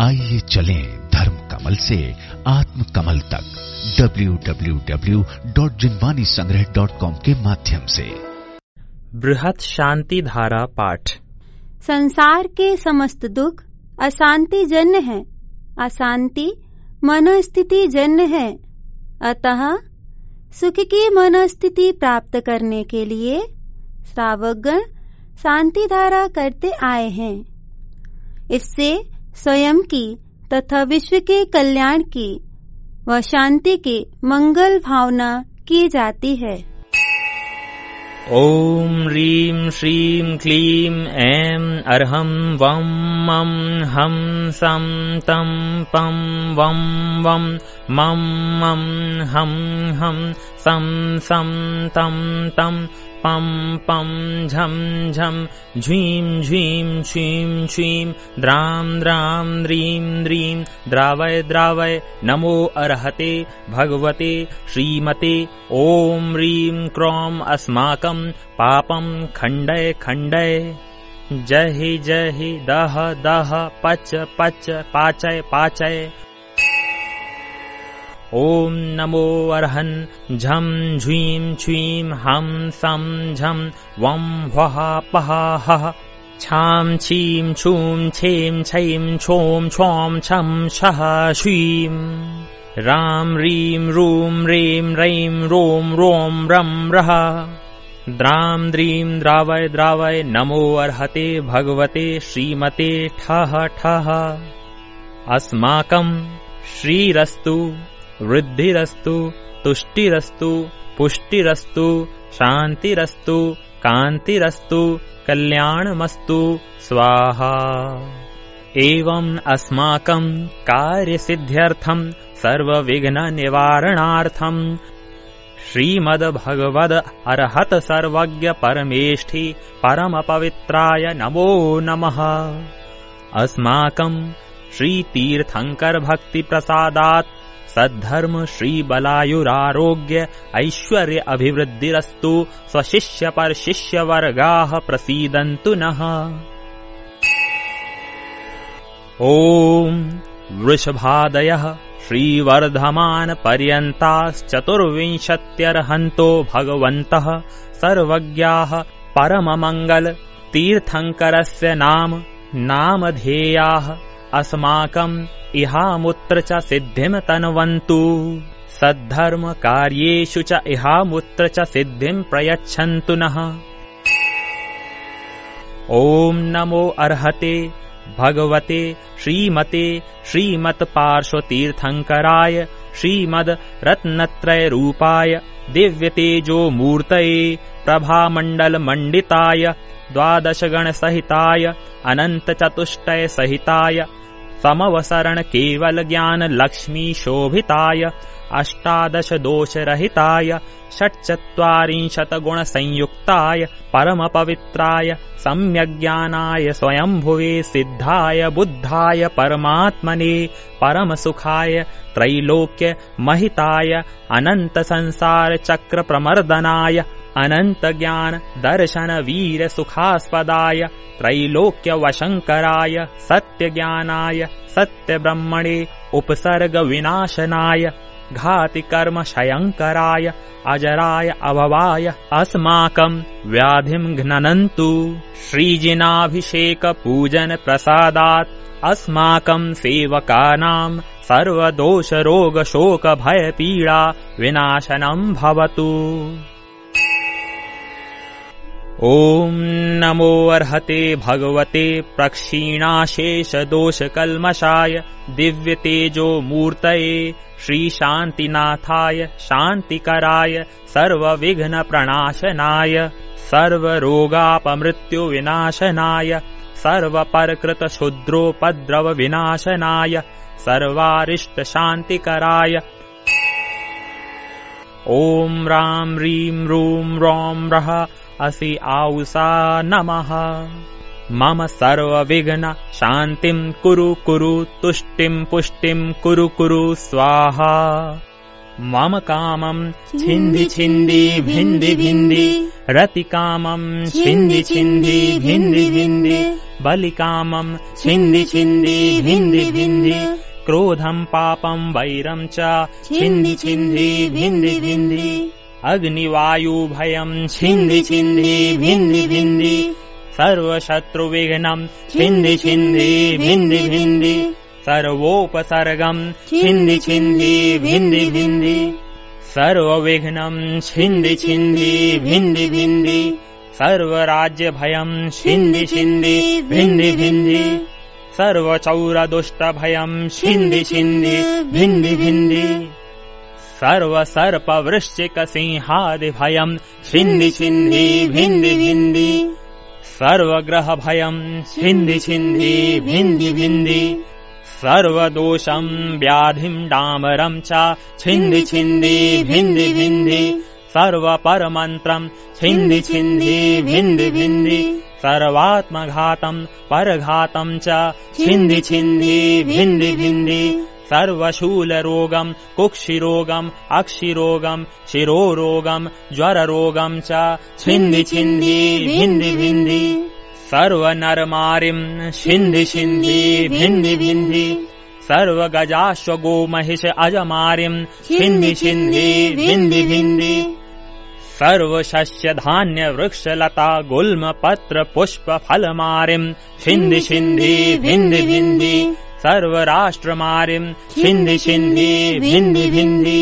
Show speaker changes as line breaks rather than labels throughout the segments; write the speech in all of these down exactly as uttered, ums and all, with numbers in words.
आइए चलें धर्म कमल से आत्म कमल तक W W W dot Jinvani Sangrah dot com के माध्यम से।
बृहत शांति धारा पाठ।
संसार के समस्त दुख अशांति जन्य है, अशांति मनोस्थिति जन्य है। अतः सुख की मनोस्थिति प्राप्त करने के लिए श्रावकगण शांति धारा करते आए हैं। इससे स्वयं की तथा विश्व के कल्याण की व शांति की मंगल भावना की जाती है।
ओम ह्रीं श्रीं क्लीं ऐं अर्हं वं मं हं सं तं पं वं वं मं मं हं हं सं सं तं तं पं पं झं झं झ्वीं झ्वीं छ्वीं छ्वीं द्रां द्रां द्रीं द्रीं द्रावय द्रावय। नमो अर्हते भगवते श्रीमते। ओम ह्रीं क्रों अस्माकं पापं खण्डय खण्डय। जहि जहि दह दह पच पच पाचय पाचय। ओम नमो अर्हन् झं झ्वीं छ्वीं हं सं झं वं वः पः हः छां छीं छूं छें छैं छों छौं छं छः छ्वीं रां ह्रीं रूं ह्रीं रैं रों रों रं रः द्रां द्रीं द्रावय द्रावय। नमो अर्हते भगवते श्रीमते ठः ठः। अस्माकं श्रीरस्तु वृद्धिरस्तु तुष्टिरस्तु पुष्टिरस्तु शांतिरस्तु कांतिरस्तु कल्याणमस्तु स्वाहा। एवं अस्माकं कार्यसिद्ध्यर्थं सर्वविघ्न निवारणार्थं श्रीमद्भगवद् अर्हत सर्वज्ञ परमेष्ठि परम पवित्राय नमो नमः। अस्माकं श्रीतीर्थंकर भक्ति प्रसादात् सद्धर्म श्री बलायुरारोग्य ऐश्वर्य अभिवृद्धिरस्तु। स्वशिष्य पर शिष्य वर्गाः प्रसीदन्तु नः। ओम वृषभादयः श्रीवर्धमान पर्यन्ताश्चतुर्विंशत्यर्हन्तो भगवन्तः सर्वज्ञाः परममंगल तीर्थंकरस्य नाम नामधेयाः अस्माकं इहामुत्र च सिद्धिं तन्वन्तु। सद्धर्म कार्येषु च इहामुत्र च सिद्धिं प्रयच्छन्तु नः। ओम नमो अर्हते भगवते श्रीमते श्रीमत् पार्श्वतीर्थंकराय श्रीमद् रत्नत्रय रूपाय दिव्य तेजो मूर्तये प्रभामंडल मंडिताय द्वादशगण सहिताय अनंत चतुष्टय सहिताय समवसरण केवल ज्ञान लक्ष्मी शोभिताय अष्टादश दोष रहिताय षट्चत्वारिंशत गुण संयुक्ताय परम पवित्राय सम्यग्ज्ञानाय स्वयंभुवे सिद्धाय बुद्धाय परमात्मने परम सुखाय त्रैलोक्य महिताय अनंत संसार चक्र प्रमर्दनाय अनंत ज्ञान दर्शन वीर सुखास्पदाय त्रैलोक्य वशंकराय सत्य ज्ञानाय सत्य ब्रह्मणे उपसर्ग विनाशनाय घाति कर्म क्षयंकराय अजराय अभवाय अस्माकं व्याधिं घ्ननन्तु। श्रीजिनाभिषेक पूजन प्रसादात् अस्माकं सेवकानां सर्वदोष रोग शोक भय पीड़ा विनाशनं भवतु। ओम नमो अर्हते भगवते प्रक्षीणाशेष दोष कल्मषाय दिव्य तेजो मूर्तये श्री शांतिनाथाय शांतिकराय सर्वविघ्न प्रणाशनाय सर्वरोगापमृत्यु विनाशनाय सर्वपरकृत क्षुद्रोपद्रव विनाशनाय सर्वारिष्ट शांतिकराय ओम राम ह्रीं रूं रौं रः असि आउषा नमः। मम सर्वविघ्न शान्तिं कुरु कुरु तुष्टिं पुष्टिं कुरु कुरु स्वाहा। मम कामं छिन्दि छिन्दि भिन्दि भिन्दि रतिकामं छिन्दि छिन्दि भिन्दि भिन्दि बलिकामं छिन्दि छिन्दि भिन्दि भिन्दि क्रोधं पापं वैरं च छिन्दि छिन्दि भिन्दि भिन्दि अग्निवायु भयं छिन्दि छिन्दि भिन्दि भिन्दि सर्वशत्रुविघ्नं छिन्दि छिन्दि भिन्दि भिन्दि सर्वोपसर्गं छिन्दि छिन्दि भिन्दि भिन्दि सर्वविघ्नं छिन्दि छिन्दि भिन्दि भिन्दि सर्वराज्यभयं छिन्दि छिन्दि भिन्दि भिन्दि सर्वचौरदुष्टभयं छिन्दि छिन्दि भिन्दि भिन्दि सर्वसर्पवृश्चिकसिंहादिभयं छिन्दि छिन्दि भिन्दि भिन्दि सर्वग्रहभयं छिन्दि छिन्दि भिन्दि भिन्दि सर्वदोषं व्याधिं डामरं च छिन्दि छिन्दि भिन्दि भिन्दि सर्वपरमन्त्रं छिन्दि छिन्दि भिन्दि भिन्दि सर्वात्मघातं परघातं च छिन्दि छिन्दि भिन्दि भिन्दि सर्वशूलरोगं कुक्षिरोगं अक्षिरोगं शिरोरोगं ज्वररोगं च छिन्दि छिन्दि भिन्दि भिन्दि सर्वनरमारिं छिन्दि छिन्दि भिन्दि भिन्दि सर्वगजाश्वगोमहिष अजमारिं छिन्दि छिन्दि भिन्दि भिन्दि सर्वशस्यधान्यवृक्षलता गुल्मपत्रपुष्पफलमारिं छिन्दि छिन्दि भिन्दि भिन्दि सर्वराष्ट्रमारिं छिन्दि छिन्दि भिन्दि भिन्दि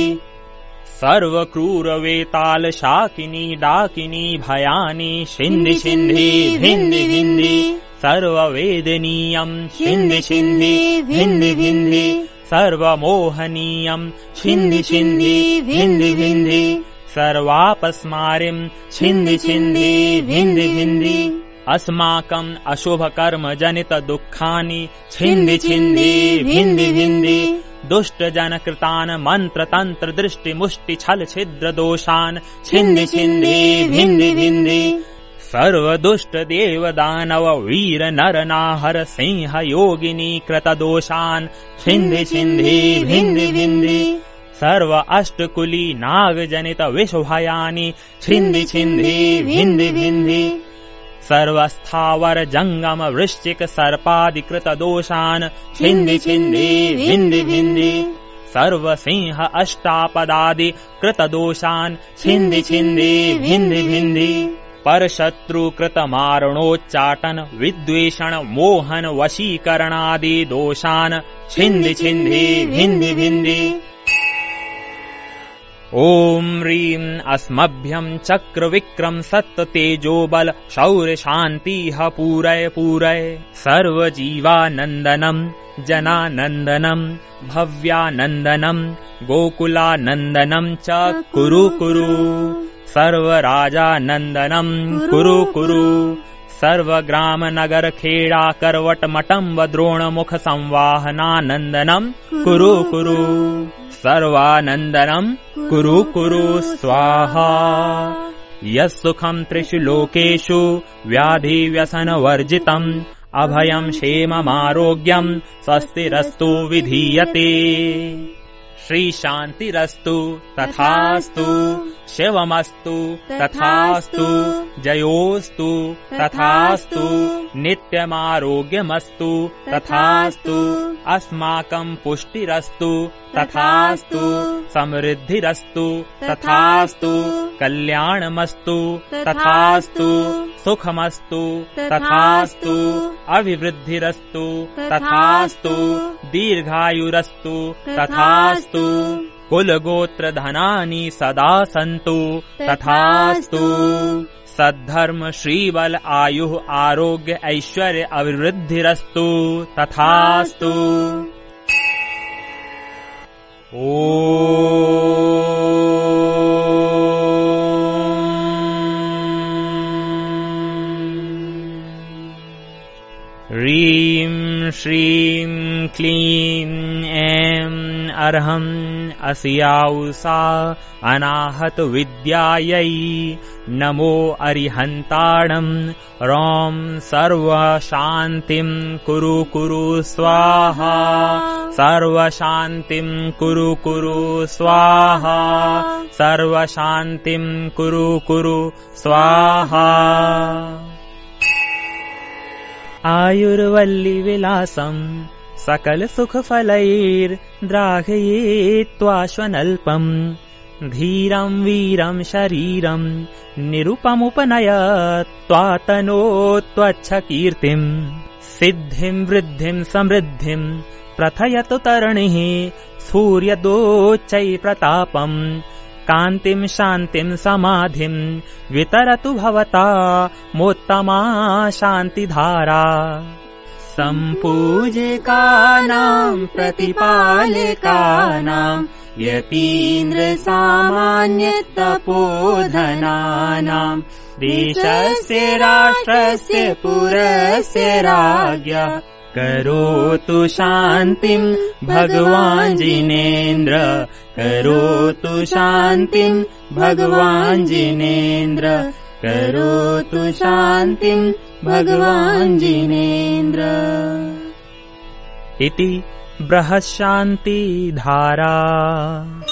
सर्वक्रूरवेतालशाकिनी डाकिनी भयानि छिन्दि छिन्दि भिन्दि भिन्दि सर्ववेदनीयं छिन्दि छिन्दि भिन्दि भिन्दि सर्वमोहनीयं छिन्दि छिन्दि भिन्दि भिन्दि सर्वापस्मारिं छिन्दि छिन्दि भिन्दि भिन्दि अस्माकं अशुभकर्म जनित दुःखानि छिन्दि छिन्दि भिन्दि भिन्दि दुष्टजनकृतान् मंत्रतंत्र दृष्टि मुष्टि छल छिद्र दोषान् छिन्दि छिन्दि भिन्दि भिन्दि सर्वदुष्ट देव दानव वीर नर नाहर सिंह योगिनी कृत दोषान् छिन्दि छिन्दि भिन्दि भिन्दि सर्व अष्टकुली नाग जनित विषभयानि छिन्दि छिन्दि भिन्दि भिन्दि सर्वस्थावर जंगम वृश्चिक सर्पादिकृत दोषान् छिन्दि छिन्दि भिन्दि भिन्दि सर्वसिंह अष्टापदादि कृत दोषान् छिन्दि छिन्दि भिन्दि भिन्दि परशत्रु कृत मारणोच्चाटन विद्वेषण मोहन वशीकरणादि दोषान् छिन्दि छिन्दि भिन्दि भिन्दि ओम ह्रीं अस्मभ्यं चक्रविक्रम सत्त तेजोबल शौर्य शान्तिः पूरय पूरय सर्वजीवानन्दनं जनानन्दनं भव्यानन्दनं गोकुलानन्दनं च कुरु कुरु सर्वराजानन्दनं कुरु कुरु सर्वग्राम नगर खेड़ा करवट मटम्ब द्रोणमुख संवाहनानन्दनं कुरु कुरु सर्वानन्दनं कुरु कुरु स्वाहा यस्सुखं त्रिषु लोकेषु व्याधिव्यसनवर्जितम् अभयं क्षेममारोग्यं स्वस्तिरस्तु विधीयते श्री शान्तिरस्तु तथास्तु शिवमस्तु तथास्तु जयोस्तु तथास्तु नित्यमारोग्यमस्तु तथास्तु अस्माकं पुष्टिरस्तु तथास्तु समृद्धिरस्तु तथास्तु कल्याणमस्तु तथास्तु सुखमस्तु तथास्तु अभिवृद्धिरस्तु तथास्तु दीर्घायुरस्तु तथास्तु कुलगोत्र धनानि सदा सन्तु तथास्तु सद्धर्म श्रीबल आयुः आरोग्य ऐश्वर्य अभिवृद्धिरस्तु तथास्तु ओ ह्रीं श्री श्रीं क्लीं ऐं अर्हं अस्याउषा अनाहत विद्यायै नमो अरिहन्ताणं रौं सर्वशान्तिं कुरु कुरु स्वाहा सर्वशान्तिं कुरु कुरु स्वाहा सर्वशान्तिं कुरु कुरु स्वाहा। आयुर्वल्ली विलासं सकल सुख फलैर्द्राघयेत्वाश्वनल्पं धीरं वीरं शरीरं निरुपमुपनयत्वातनोत्वच्छ कीर्तिं सिद्धिं वृद्धिं समृद्धिं प्रथयतु तरणिः सूर्यदोच्चै प्रतापं कान्तिं शान्तिं समाधिं वितरतु भवता मोत्तमा शान्तिधारा। सम्पूजकानां प्रतिपालकानां यतीन्द्रसामान्यतपोधनानां देशस्य राष्ट्रस्य पुरस्य राज्ञा करोतु शान्तिं भगवान् जिनेन्द्र करोतु शान्तिं भगवान् जिनेन्द्र करोतु शान्तिं भगवान् जिनेन्द्र। इति बृहत्शान्तिधारा।